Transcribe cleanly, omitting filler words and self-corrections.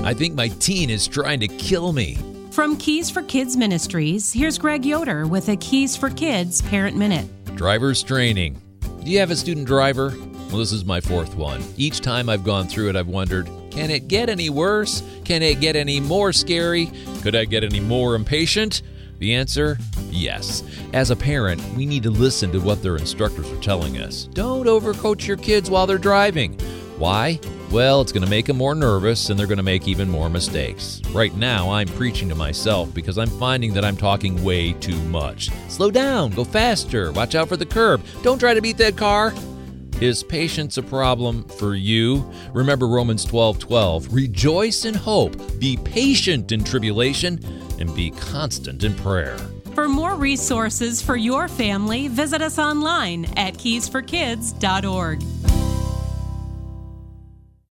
I think my teen is trying to kill me. From Keys for Kids Ministries, here's Greg Yoder with a Keys for Kids Parent Minute. Driver's training. Do you have a student driver? Well, this is my fourth one. Each time I've gone through it, I've wondered, can it get any worse? Can it get any more scary? Could I get any more impatient? The answer, yes. As a parent, we need to listen to what their instructors are telling us. Don't overcoach your kids while they're driving. Why? Well, it's going to make them more nervous, and they're going to make even more mistakes. Right now, I'm preaching to myself because I'm finding that I'm talking way too much. Slow down, go faster, watch out for the curb. Don't try to beat that car. Is patience a problem for you? Remember Romans 12:12. Rejoice in hope, be patient in tribulation, and be constant in prayer. For more resources for your family, visit us online at keysforkids.org.